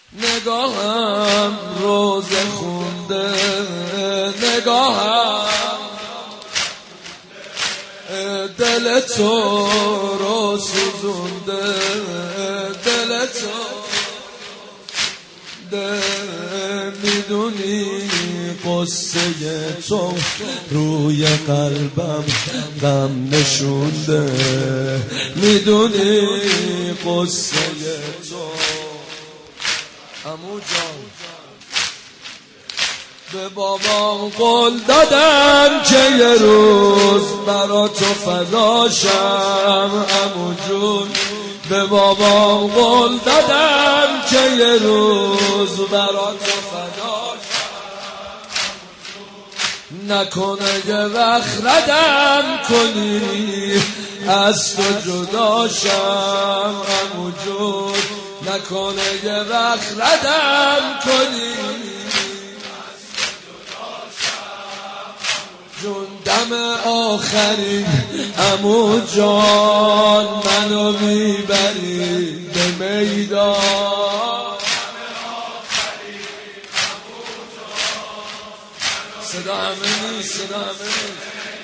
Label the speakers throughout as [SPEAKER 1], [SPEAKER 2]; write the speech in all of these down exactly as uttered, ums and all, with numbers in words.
[SPEAKER 1] نگاهم روزه خونده، نگاهم دل تو رو سوزونده، دل تو ده میدونی قصه تو روی قلبم غم نشونده، میدونی قصه تو عمو جان. به بابام قول دادم که یه روز برا تو فداشم عمو جون، به بابام قول دادم که یه روز برا تو فداشم، نکنه یه وقت ردم کنی از تو جداشم عمو جون، نکنه یه وقت ردم کنی جون. دم آخری عمو جان منو میبری به میدان، صدا همه نیست، صدا همه نیست.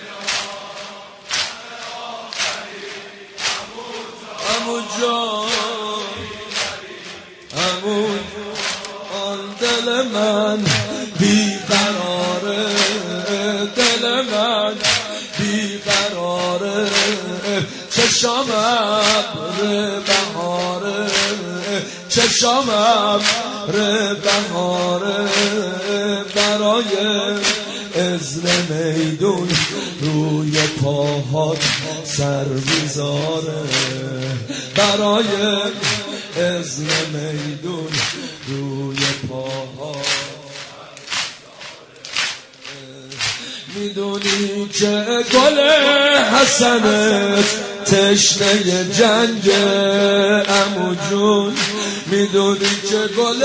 [SPEAKER 1] عمو جان عمو جان دل من بیقراره، دل من بیقراره، چشام ابر بهاره، چشام ابر بهاره، برای اذن میدون روی پاهات سر میذاره، برای اذن میدون روی پاهات. میدونی که گل حسنت تشنه جنگ عمو جون، میدونی که گل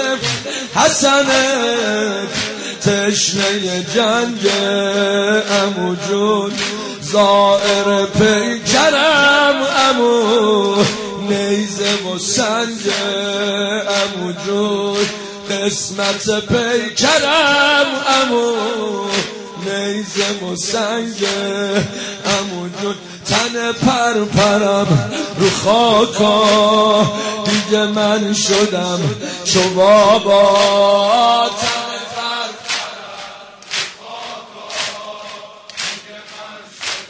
[SPEAKER 1] حسنت تشنه جنگ عمو جون، زائر پیکرم عمو نیزه و سنگ عمو جون، قسمت پیکرم عمو نیزه و سنگ عمو جون، تن پر پرم رو خاکا دیگه من شدم چو بابا، تن پر پرم رو خاکا دیگه من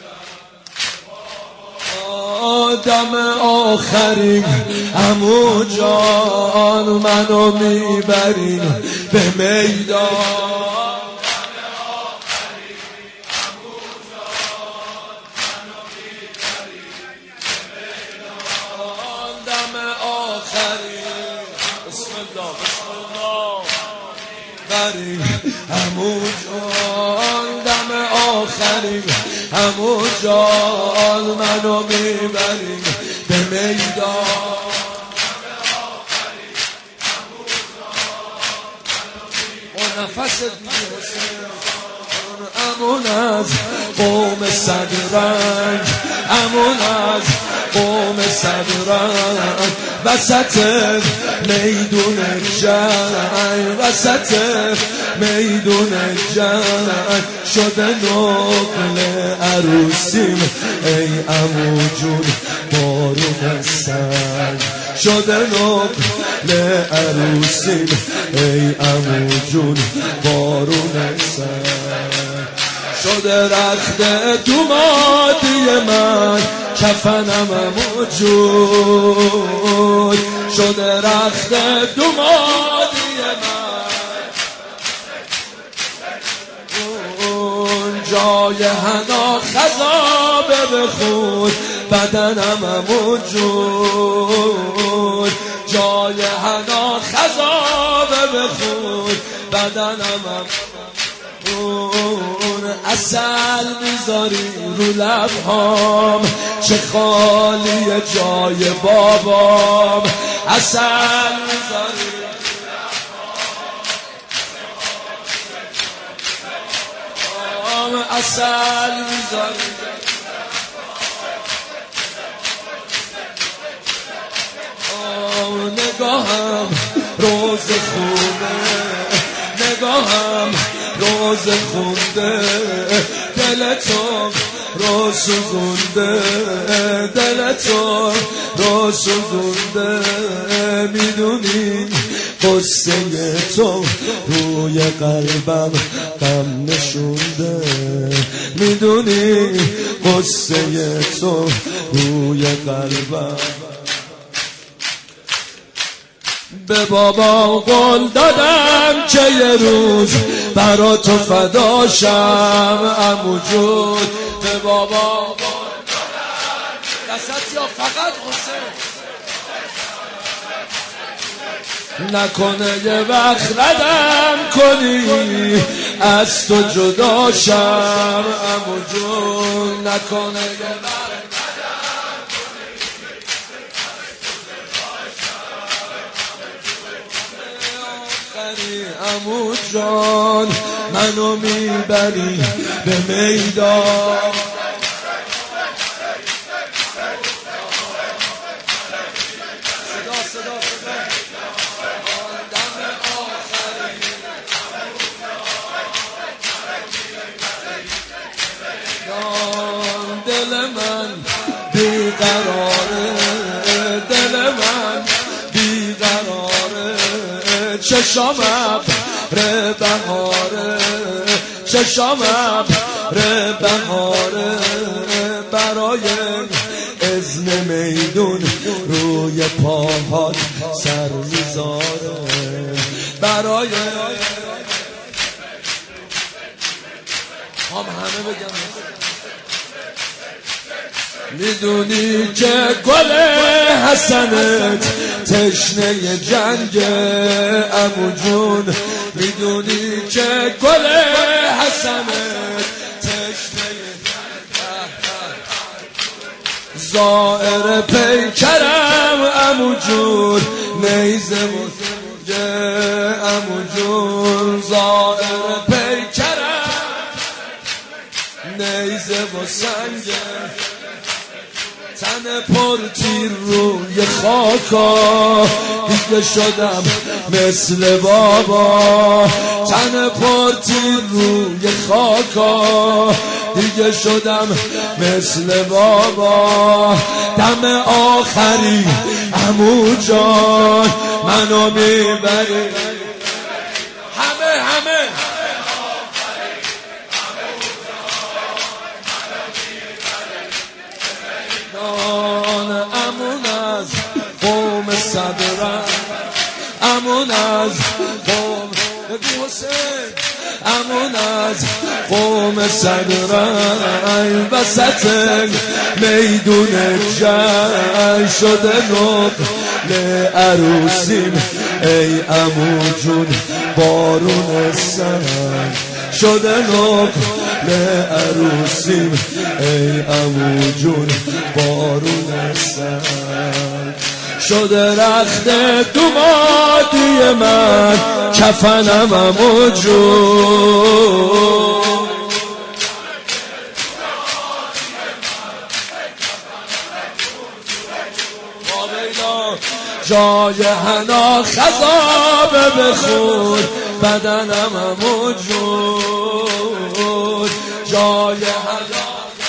[SPEAKER 1] شدم دم آخرین عمو جان منو میبرین به میدان، عمو جان دم آخرین عمو جان منو میبرین به میدان، و نفست امون از قوم صدرنگ، امون از قوم صدرنگ، وسط میدون جنگ، وسط میدون جنگ شده نقل عروسیم ای عمو جون بارون سنگ، شده نقل عروسیم ای عمو جون بارون سنگ، شده رخت دومادی من کفنم عمو جون، شده رخت دومادی من جای حنا خضابه بخون بدنم عمو جون، جای حنا خضابه بخون بدنم عمو، عسل میذاری رو لبهام چه خالی جای بابام، عسل میذاری رو لبهام، عسل میذاری نگاهم روز خونه نگاهم روز خونده دل تو رو سوزونده دل تو رو سوزونده میدونی قصه تو روی قلبم غم نشونده میدونی قصه تو روی قلبم به بابا قول دادم که یه روز برا تو فداشم عمو جون به بابا قول دادم دست یا فقط حسین نکنه یه وقت ردم کنی از تو جداشم عمو جون نکنه یه وقت عمو جان منو میبری به میدان صدا صدا صدا دم آخری دل من بیقراره دل من بیقراره چشام ابر بهاره چشام ابر بهاره برای اذن میدون روی پاهات سر میذاره برای هم همه بگم میدونی که گل حسنت تشنه جنگ عمو جون میدونی که گل حسنت تشنه زائر پیکرم عمو جون نیزه مزنگه عمو جون زائر پیکرم نیزه و سنگه تن پر تیر روی خاکا دیگه شدم مثل بابا تن پر تیر روی خاکا دیگه شدم مثل بابا دم آخری عمو جان منو میبری همه همه امون از قوم صدرم امون از قوم بگو حسین امون از قوم صدرم وسط میدون جنگ شده نقل عروسیم ای عمو جون بارون سنگ شده نقل عروسیم ای عمو جون بارون سنگ شده رخت دومادی من کفنم عمو جون جای حنا خضابه بخور بدنم عمو جون جای حنا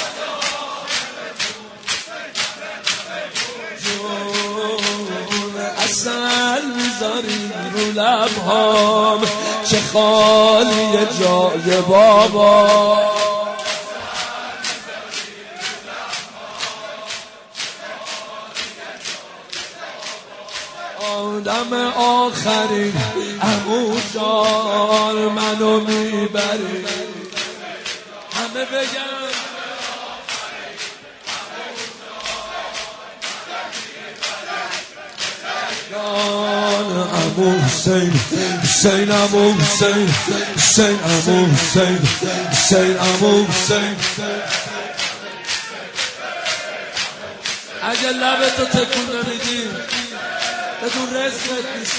[SPEAKER 1] جون اصل میذاری رو لبهام چه خالی جای بابا دم آخرین عمو جان منو میبری همه بگم جان عمو حسین حسین عمو حسین حسین عمو حسین حسین عمو حسین اگه لبتو تکون نمیدی بدون رزقت نیست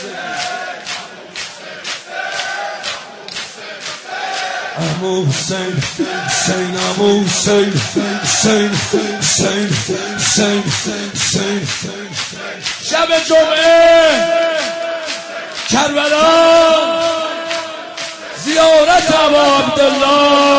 [SPEAKER 1] عمو حسین حسین عمو حسین حسین حسین حسین حسین شب جمعه کربلا زیارت ابا عبدالله